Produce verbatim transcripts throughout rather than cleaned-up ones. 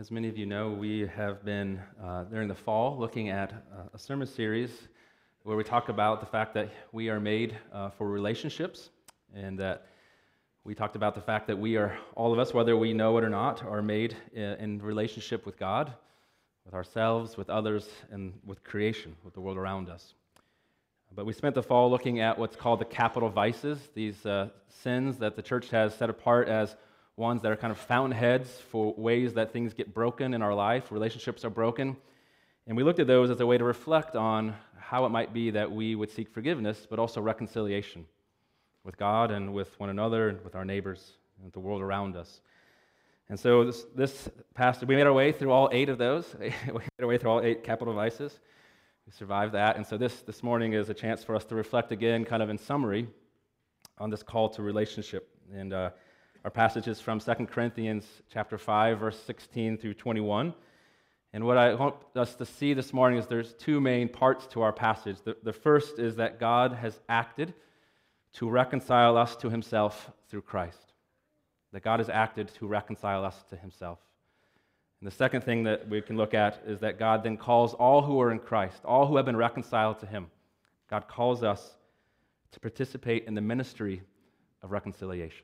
As many of you know, we have been, uh, during the fall, looking at uh, a sermon series where we talk about the fact that we are made uh, for relationships, and that we talked about the fact that we are, all of us, whether we know it or not, are made in, in relationship with God, with ourselves, with others, and with creation, with the world around us. But we spent the fall looking at what's called the capital vices, these uh, sins that the church has set apart as ones that are kind of fountainheads for ways that things get broken in our life, relationships are broken. And we looked at those as a way to reflect on how it might be that we would seek forgiveness, but also reconciliation with God and with one another and with our neighbors and with the world around us. And so this, this past, we made our way through all eight of those. We made our way through all eight capital vices. We survived that. And so this, this morning is a chance for us to reflect again, kind of in summary, on this call to relationship. And uh, our passage is from Second Corinthians chapter five, verse sixteen through twenty-one. And what I want us to see this morning is there's two main parts to our passage. The, the first is that God has acted to reconcile us to himself through Christ. That God has acted to reconcile us to himself. And the second thing that we can look at is that God then calls all who are in Christ, all who have been reconciled to him. God calls us to participate in the ministry of reconciliation.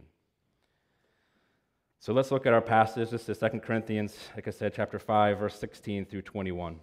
So let's look at our passage. This is Second Corinthians, like I said, chapter five, verse sixteen through twenty-one.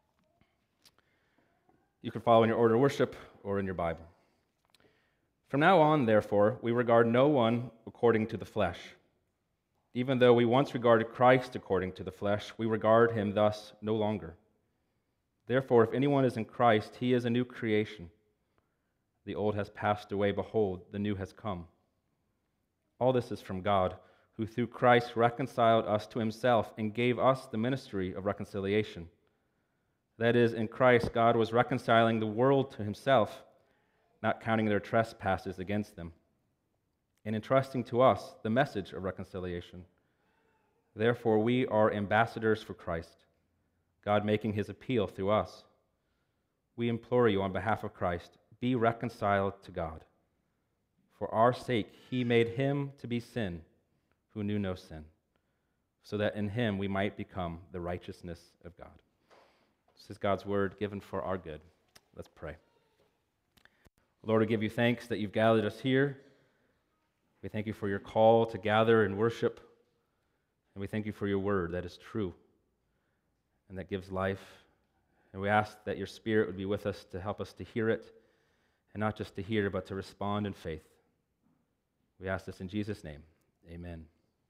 You can follow in your order of worship or in your Bible. From now on, therefore, we regard no one according to the flesh. Even though we once regarded Christ according to the flesh, we regard him thus no longer. Therefore, if anyone is in Christ, he is a new creation. The old has passed away, behold, the new has come. All this is from God, who through Christ reconciled us to himself and gave us the ministry of reconciliation. That is, in Christ, God was reconciling the world to himself, not counting their trespasses against them, and entrusting to us the message of reconciliation. Therefore, we are ambassadors for Christ, God making his appeal through us. We implore you on behalf of Christ, be reconciled to God. For our sake, he made him to be sin who knew no sin, so that in him we might become the righteousness of God. This is God's word given for our good. Let's pray. Lord, we give you thanks that you've gathered us here. We thank you for your call to gather and worship, and we thank you for your word that is true and that gives life. And we ask that your Spirit would be with us to help us to hear it, and not just to hear, but to respond in faith. We ask this in Jesus' name. Amen.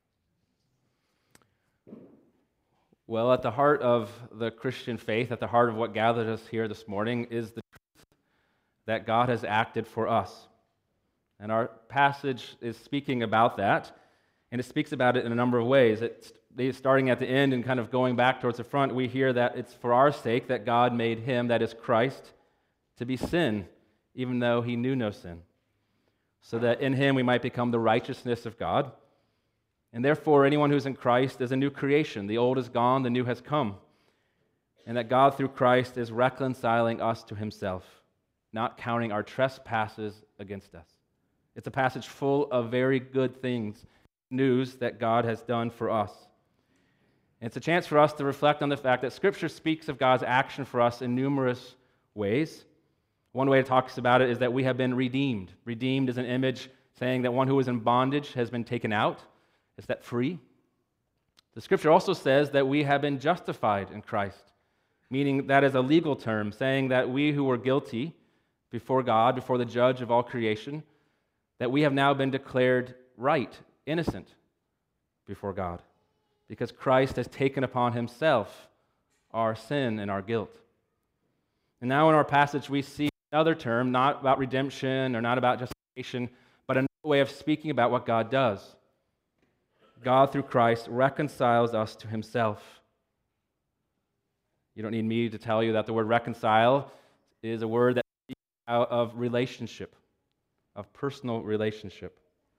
Well, at the heart of the Christian faith, at the heart of what gathered us here this morning, is the truth that God has acted for us. And our passage is speaking about that, and it speaks about it in a number of ways. It's starting at the end and kind of going back towards the front, we hear that it's for our sake that God made him, that is Christ, to be sin, even though he knew no sin, so that in him we might become the righteousness of God. And therefore, anyone who's in Christ is a new creation. The old is gone, the new has come. And that God, through Christ, is reconciling us to himself, not counting our trespasses against us. It's a passage full of very good things, news that God has done for us. And it's a chance for us to reflect on the fact that Scripture speaks of God's action for us in numerous ways. One way it talks about it is that we have been redeemed. Redeemed is an image saying that one who is in bondage has been taken out, is set free. The Scripture also says that we have been justified in Christ, meaning that is a legal term, saying that we who were guilty before God, before the judge of all creation, that we have now been declared right, innocent before God, because Christ has taken upon himself our sin and our guilt. And now in our passage we see another term, not about redemption or not about justification, but another way of speaking about what God does. God, through Christ, reconciles us to himself. You don't need me to tell you that the word reconcile is a word that speaks out of relationship, of personal relationship.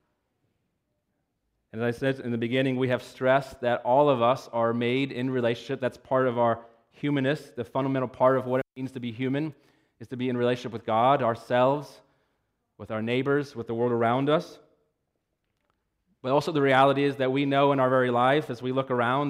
And as I said in the beginning, we have stressed that all of us are made in relationship. That's part of our humanness. The fundamental part of what it means to be human is to be in relationship with God, ourselves, with our neighbors, with the world around us. But also the reality is that we know in our very life, as we look around, that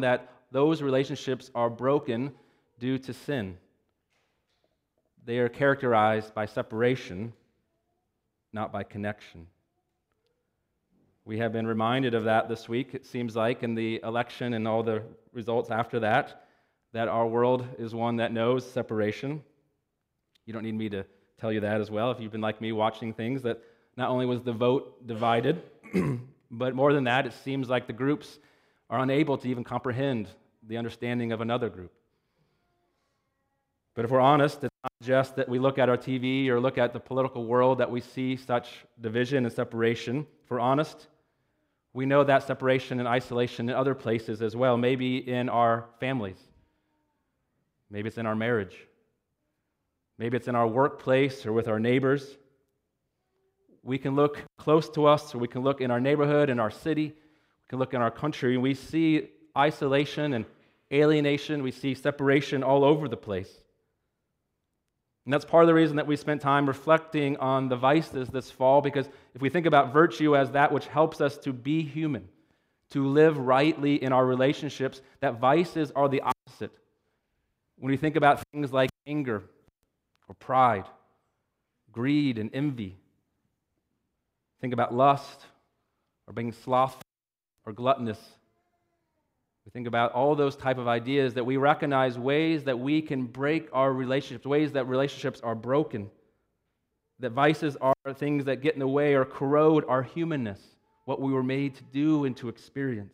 those relationships are broken due to sin. They are characterized by separation, not by connection. We have been reminded of that this week, it seems like, in the election and all the results after that, that our world is one that knows separation. You don't need me to tell you that as well, if you've been like me watching things, that not only was the vote divided, but more than that, it seems like the groups are unable to even comprehend the understanding of another group. But if we're honest, it's not just that we look at our T V or look at the political world that we see such division and separation. If we're honest, we know that separation and isolation in other places as well, maybe in our families. Maybe it's in our marriage. Maybe it's in our workplace or with our neighbors. We can look close to us, or we can look in our neighborhood, in our city, we can look in our country, and we see isolation and alienation, we see separation all over the place. And that's part of the reason that we spent time reflecting on the vices this fall, because if we think about virtue as that which helps us to be human, to live rightly in our relationships, that vices are the opposite. When we think about things like anger or pride, greed and envy, think about lust or being slothful or gluttonous. We think about all those type of ideas that we recognize ways that we can break our relationships, ways that relationships are broken, that vices are things that get in the way or corrode our humanness, what we were made to do and to experience.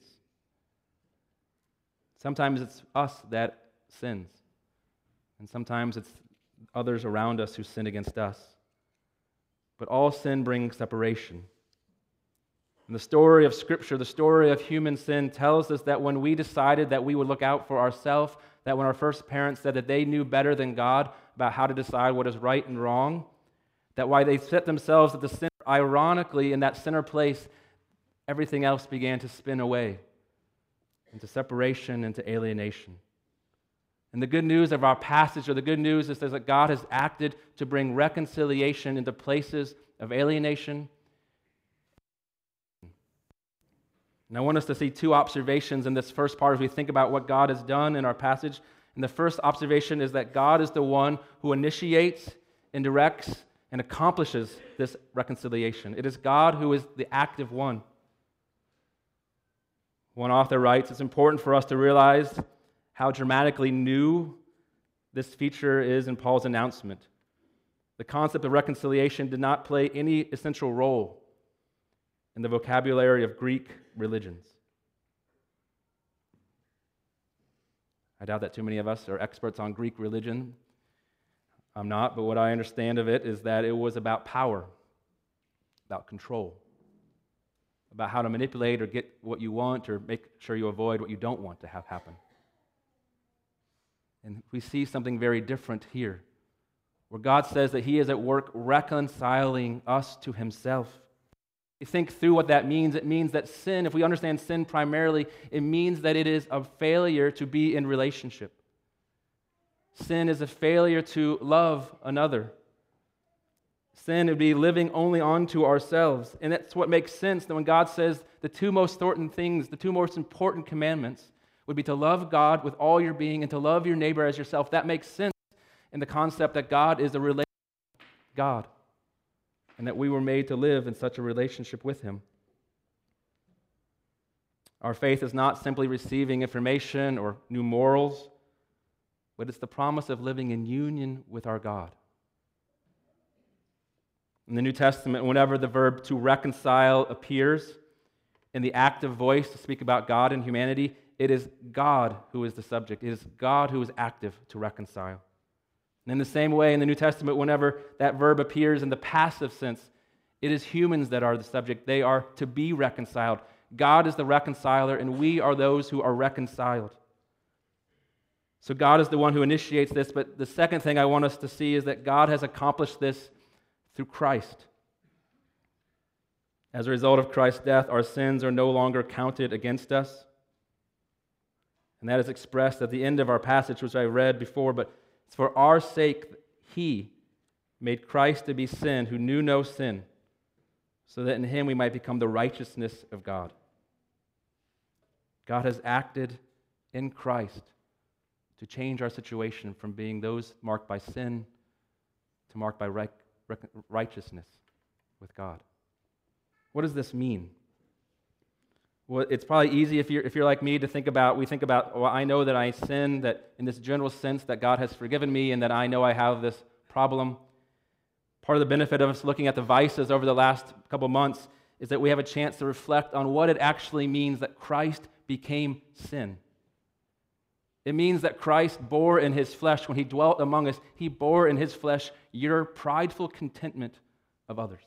Sometimes it's us that sins, and sometimes it's others around us who sin against us. But all sin brings separation. And the story of Scripture, the story of human sin, tells us that when we decided that we would look out for ourselves, that when our first parents said that they knew better than God about how to decide what is right and wrong, that while they set themselves at the center, ironically, in that center place, everything else began to spin away into separation, into alienation. And the good news of our passage, or the good news, is that God has acted to bring reconciliation into places of alienation. And I want us to see two observations in this first part as we think about what God has done in our passage. And the first observation is that God is the one who initiates and directs and accomplishes this reconciliation. It is God who is the active one. One author writes, it's important for us to realize how dramatically new this feature is in Paul's announcement. The concept of reconciliation did not play any essential role in the vocabulary of Greek religions. I doubt that too many of us are experts on Greek religion. I'm not, but what I understand of it is that it was about power, about control, about how to manipulate or get what you want or make sure you avoid what you don't want to have happen. And we see something very different here, where God says that He is at work reconciling us to Himself. You think through what that means. It means that sin, if we understand sin primarily, it means that it is a failure to be in relationship. Sin is a failure to love another. Sin would be living only onto ourselves. And that's what makes sense that when God says the two most important things, the two most important commandments would be to love God with all your being and to love your neighbor as yourself. That makes sense in the concept that God is a relationship God, and that we were made to live in such a relationship with Him. Our faith is not simply receiving information or new morals, but it's the promise of living in union with our God. In the New Testament, whenever the verb to reconcile appears in the active voice to speak about God and humanity, it is God who is the subject. It is God who is active to reconcile. And in the same way, in the New Testament, whenever that verb appears in the passive sense, it is humans that are the subject. They are to be reconciled. God is the reconciler, and we are those who are reconciled. So God is the one who initiates this, but the second thing I want us to see is that God has accomplished this through Christ. As a result of Christ's death, our sins are no longer counted against us. And that is expressed at the end of our passage, which I read before, but it's for our sake He made Christ to be sin who knew no sin, so that in Him we might become the righteousness of God. God has acted in Christ to change our situation from being those marked by sin to marked by right, righteousness with God. What does this mean? Well, it's probably easy if you're, if you're like me to think about, we think about, well, I know that I sin, that in this general sense that God has forgiven me and that I know I have this problem. Part of the benefit of us looking at the vices over the last couple months is that we have a chance to reflect on what it actually means that Christ became sin. It means that Christ bore in his flesh, when he dwelt among us, he bore in his flesh your prideful contentment of others.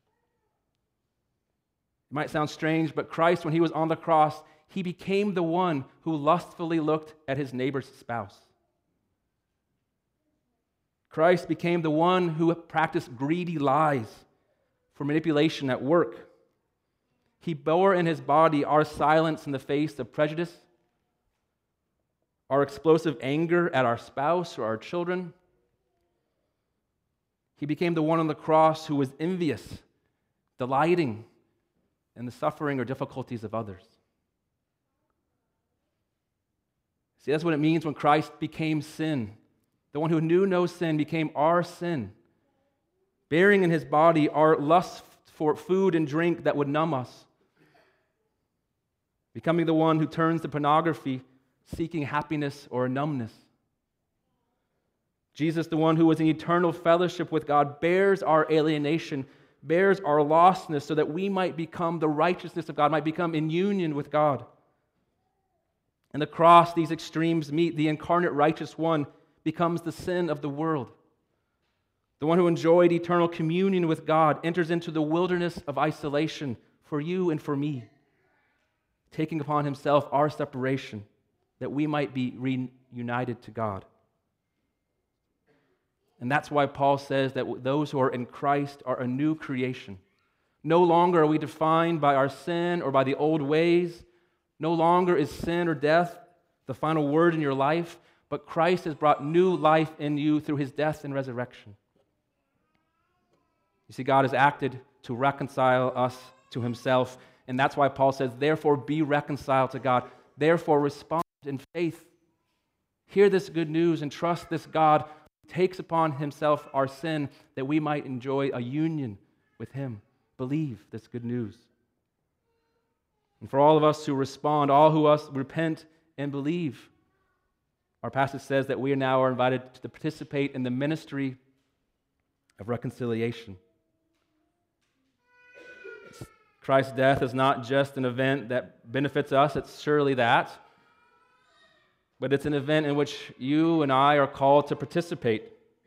It might sound strange, but Christ, when he was on the cross, he became the one who lustfully looked at his neighbor's spouse. Christ became the one who practiced greedy lies for manipulation at work. He bore in his body our silence in the face of prejudice, our explosive anger at our spouse or our children. He became the one on the cross who was envious, delighting in the suffering or difficulties of others. See, that's what it means when Christ became sin. The one who knew no sin became our sin, bearing in his body our lust for food and drink that would numb us, becoming the one who turns to pornography, seeking happiness or numbness. Jesus, the one who was in eternal fellowship with God, bears our alienation, bears our lostness so that we might become the righteousness of God, might become in union with God. And the cross, these extremes meet. The incarnate righteous one becomes the sin of the world. The one who enjoyed eternal communion with God enters into the wilderness of isolation for you and for me, taking upon himself our separation that we might be reunited to God. And that's why Paul says that those who are in Christ are a new creation. No longer are we defined by our sin or by the old ways. No longer is sin or death the final word in your life, but Christ has brought new life in you through his death and resurrection. You see, God has acted to reconcile us to himself, and that's why Paul says, therefore be reconciled to God. Therefore respond in faith. Hear this good news and trust this God who takes upon himself our sin that we might enjoy a union with him. Believe this good news. And for all of us who respond, all who us repent and believe, our passage says that we now are invited to participate in the ministry of reconciliation. Christ's death is not just an event that benefits us, it's surely that, but it's an event in which you and I are called to participate.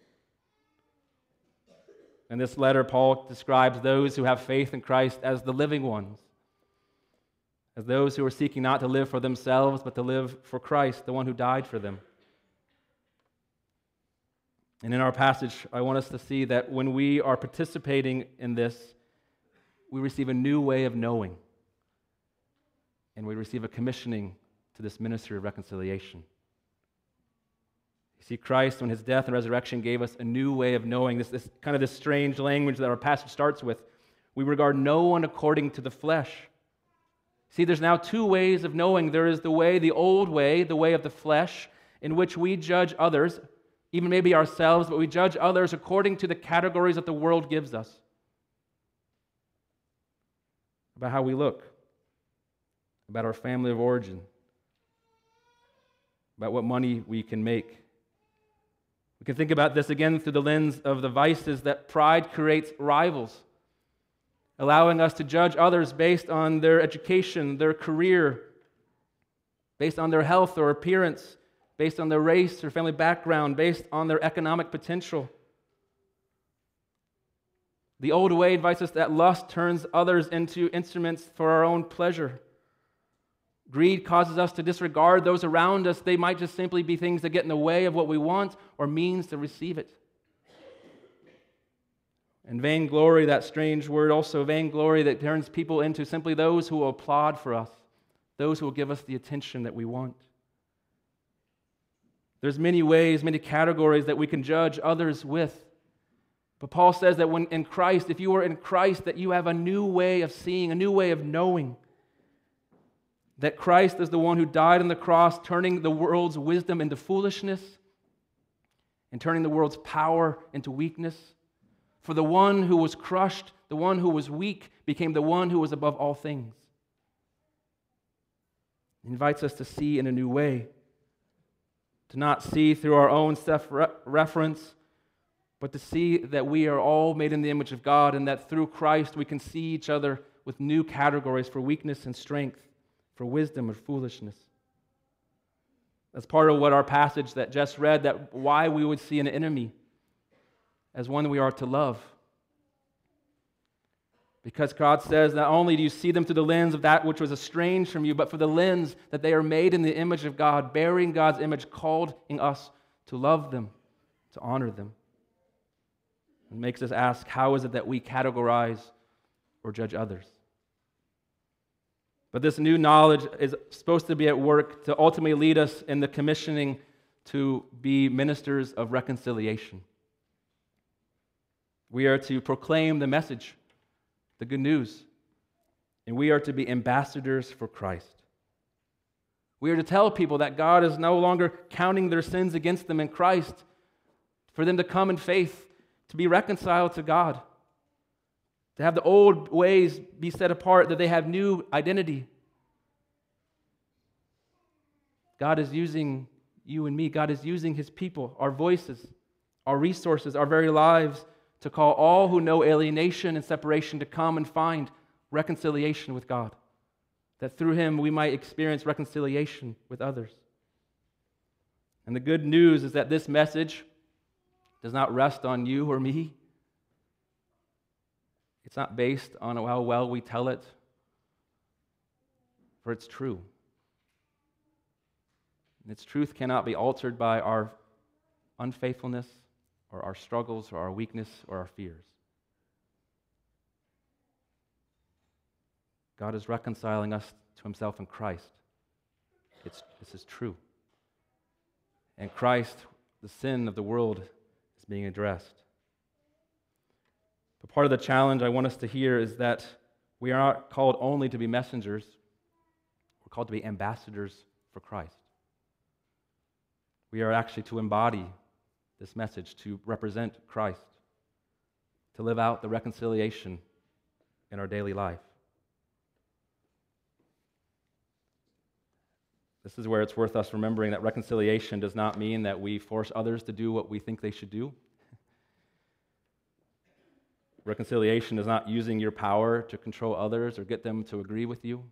In this letter, Paul describes those who have faith in Christ as the living ones, as those who are seeking not to live for themselves, but to live for Christ, the one who died for them. And in our passage, I want us to see that when we are participating in this, we receive a new way of knowing, and we receive a commissioning to this ministry of reconciliation. You see, Christ, when his death and resurrection, gave us a new way of knowing. This, this kind of this strange language that our passage starts with. We regard no one according to the flesh. See, there's now two ways of knowing. There is the way, the old way, the way of the flesh, in which we judge others, even maybe ourselves, but we judge others according to the categories that the world gives us about how we look, about our family of origin, about what money we can make. We can think about this again through the lens of the vices that pride creates rivals, allowing us to judge others based on their education, their career, based on their health or appearance, based on their race or family background, based on their economic potential. The old way invites us that lust turns others into instruments for our own pleasure. Greed causes us to disregard those around us. They might just simply be things that get in the way of what we want or means to receive it. And vainglory, that strange word also, vainglory that turns people into simply those who will applaud for us, those who will give us the attention that we want. There's many ways, many categories that we can judge others with. But Paul says that when in Christ, if you are in Christ, that you have a new way of seeing, a new way of knowing. That Christ is the one who died on the cross, turning the world's wisdom into foolishness and turning the world's power into weakness. For the one who was crushed, the one who was weak, became the one who was above all things. He invites us to see in a new way, to not see through our own self-reference, but to see that we are all made in the image of God and that through Christ we can see each other with new categories for weakness and strength, for wisdom and foolishness. That's part of what our passage that Jess read, that why we would see an enemy as one we are to love. Because God says, not only do you see them through the lens of that which was estranged from you, but for the lens that they are made in the image of God, bearing God's image, calling us to love them, to honor them. It makes us ask, how is it that we categorize or judge others? But this new knowledge is supposed to be at work to ultimately lead us in the commissioning to be ministers of reconciliation. We are to proclaim the message, the good news, and we are to be ambassadors for Christ. We are to tell people that God is no longer counting their sins against them in Christ, for them to come in faith, to be reconciled to God, to have the old ways be set apart, that they have new identity. God is using you and me. God is using His people, our voices, our resources, our very lives, to call all who know alienation and separation to come and find reconciliation with God, that through Him we might experience reconciliation with others. And the good news is that this message does not rest on you or me. It's not based on how well we tell it, for it's true. And its truth cannot be altered by our unfaithfulness or our struggles or our weakness or our fears. God is reconciling us to Himself in Christ. It's, this is true. And Christ, the sin of the world, is being addressed. But part of the challenge I want us to hear is that we are not called only to be messengers. We're called to be ambassadors for Christ. We are actually to embody this message, to represent Christ, to live out the reconciliation in our daily life. This is where it's worth us remembering that reconciliation does not mean that we force others to do what we think they should do. Reconciliation is not using your power to control others or get them to agree with you.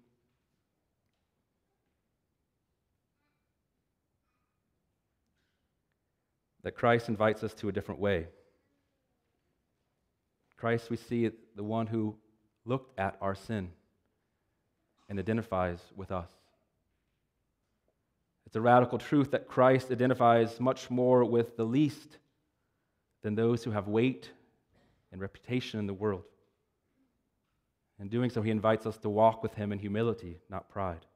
That Christ invites us to a different way. Christ, we see, the one who looked at our sin and identifies with us. It's a radical truth that Christ identifies much more with the least than those who have weight and reputation in the world. In doing so, He invites us to walk with Him in humility, not pride.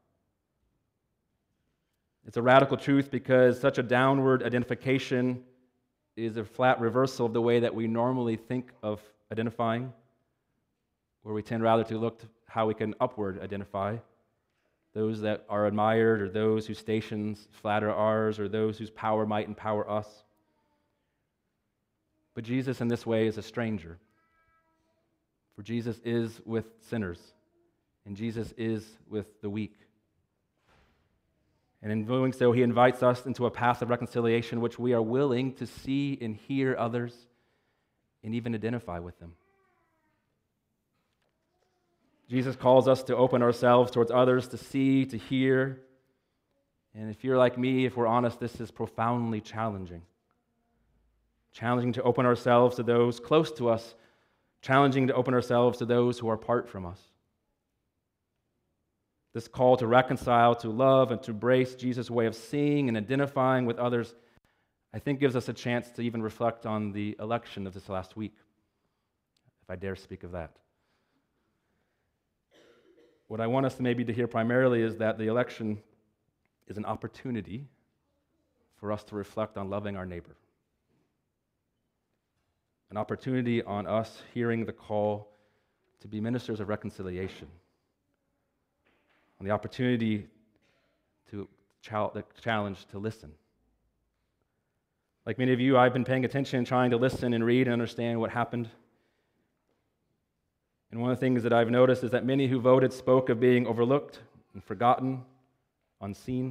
It's a radical truth because such a downward identification is a flat reversal of the way that we normally think of identifying, where we tend rather to look to how we can upward identify those that are admired or those whose stations flatter ours or those whose power might empower us. But Jesus in this way is a stranger, for Jesus is with sinners, and Jesus is with the weak. And in doing so, He invites us into a path of reconciliation which we are willing to see and hear others and even identify with them. Jesus calls us to open ourselves towards others, to see, to hear. And if you're like me, if we're honest, this is profoundly challenging. Challenging to open ourselves to those close to us, challenging to open ourselves to those who are apart from us. This call to reconcile, to love, and to embrace Jesus' way of seeing and identifying with others, I think gives us a chance to even reflect on the election of this last week, if I dare speak of that. What I want us maybe to hear primarily is that the election is an opportunity for us to reflect on loving our neighbor. An opportunity on us hearing the call to be ministers of reconciliation. on the opportunity to chal- the challenge to listen. Like many of you, I've been paying attention, trying to listen and read and understand what happened. And one of the things that I've noticed is that many who voted spoke of being overlooked and forgotten, unseen,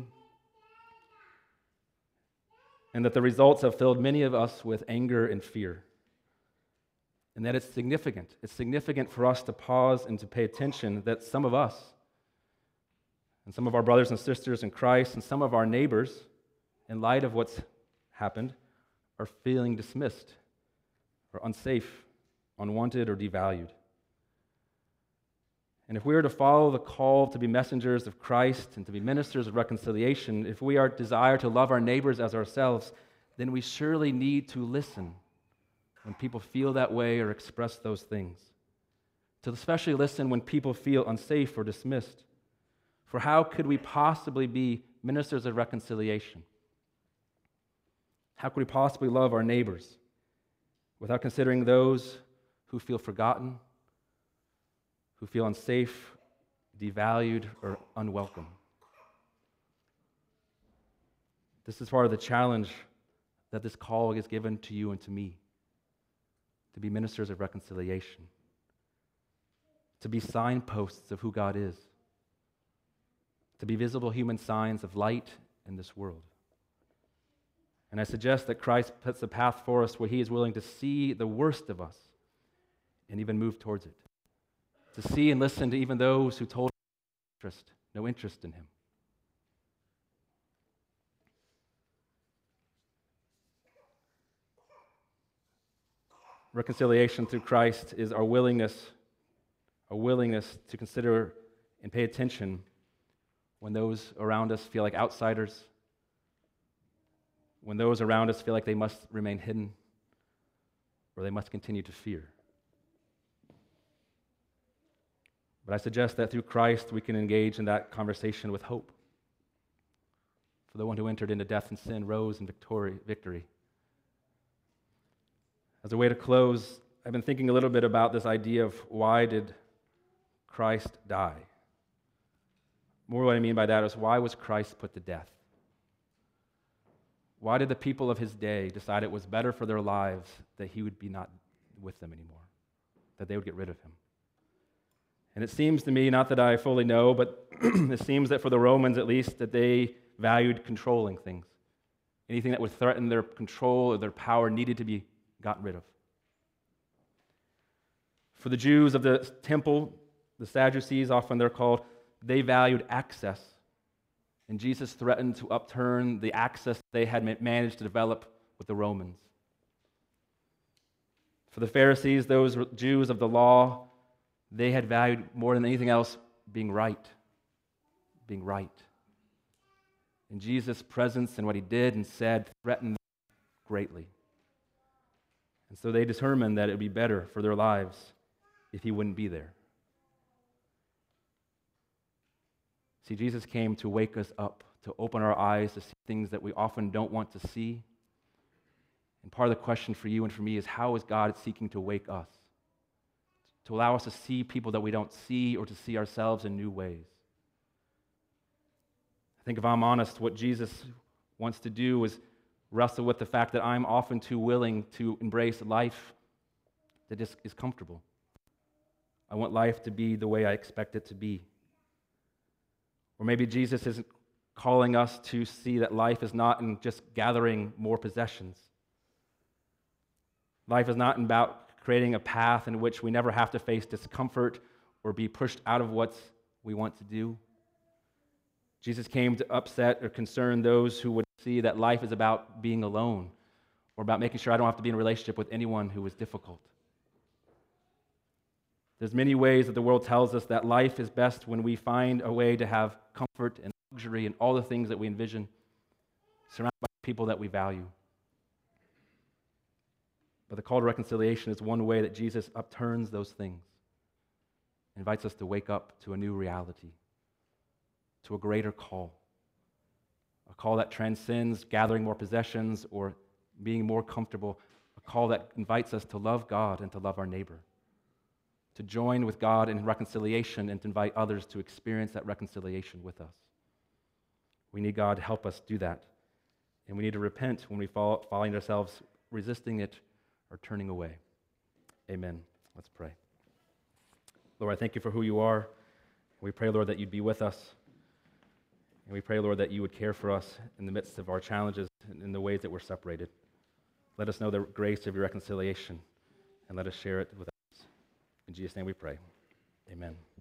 and that the results have filled many of us with anger and fear. And that it's significant. It's significant for us to pause and to pay attention that some of us, and some of our brothers and sisters in Christ, and some of our neighbors, in light of what's happened, are feeling dismissed or unsafe, unwanted, or devalued. And if we are to follow the call to be messengers of Christ and to be ministers of reconciliation, if we are desire to love our neighbors as ourselves, then we surely need to listen when people feel that way or express those things. To especially listen when people feel unsafe or dismissed. For how could we possibly be ministers of reconciliation? How could we possibly love our neighbors without considering those who feel forgotten, who feel unsafe, devalued, or unwelcome? This is part of the challenge that this call is given to you and to me, to be ministers of reconciliation, to be signposts of who God is, to be visible human signs of light in this world. And I suggest that Christ puts a path for us where he is willing to see the worst of us and even move towards it. To see and listen to even those who told no interest, no interest in him. Reconciliation through Christ is our willingness, our willingness to consider and pay attention when those around us feel like outsiders, when those around us feel like they must remain hidden, or they must continue to fear. But I suggest that through Christ we can engage in that conversation with hope. For the one who entered into death and sin rose in victory. As a way to close, I've been thinking a little bit about this idea of why did Christ die? More what I mean by that is, why was Christ put to death? Why did the people of his day decide it was better for their lives that he would be not with them anymore, that they would get rid of him? And it seems to me, not that I fully know, but it seems that for the Romans at least, that they valued controlling things. Anything that would threaten their control or their power needed to be gotten rid of. For the Jews of the temple, the Sadducees, often they're called, they valued access. And Jesus threatened to upturn the access they had managed to develop with the Romans. For the Pharisees, those Jews of the law, they had valued more than anything else being right. Being right. And Jesus' presence and what he did and said threatened them greatly. And so they determined that it would be better for their lives if he wouldn't be there. See, Jesus came to wake us up, to open our eyes to see things that we often don't want to see. And part of the question for you and for me is, how is God seeking to wake us? To allow us to see people that we don't see, or to see ourselves in new ways. I think if I'm honest, what Jesus wants to do is wrestle with the fact that I'm often too willing to embrace life that is, is comfortable. I want life to be the way I expect it to be. Or maybe Jesus isn't calling us to see that life is not in just gathering more possessions. Life is not about creating a path in which we never have to face discomfort or be pushed out of what we want to do. Jesus came to upset or concern those who would see that life is about being alone, or about making sure I don't have to be in a relationship with anyone who is difficult. There's many ways that the world tells us that life is best when we find a way to have comfort and luxury and all the things that we envision, surrounded by people that we value. But the call to reconciliation is one way that Jesus upturns those things, invites us to wake up to a new reality, to a greater call, a call that transcends gathering more possessions or being more comfortable, a call that invites us to love God and to love our neighbor, to join with God in reconciliation and to invite others to experience that reconciliation with us. We need God to help us do that. And we need to repent when we fall, find ourselves resisting it or turning away. Amen. Let's pray. Lord, I thank you for who you are. We pray, Lord, that you'd be with us. And we pray, Lord, that you would care for us in the midst of our challenges and in the ways that we're separated. Let us know the grace of your reconciliation, and let us share it with others. In Jesus' name we pray. Amen.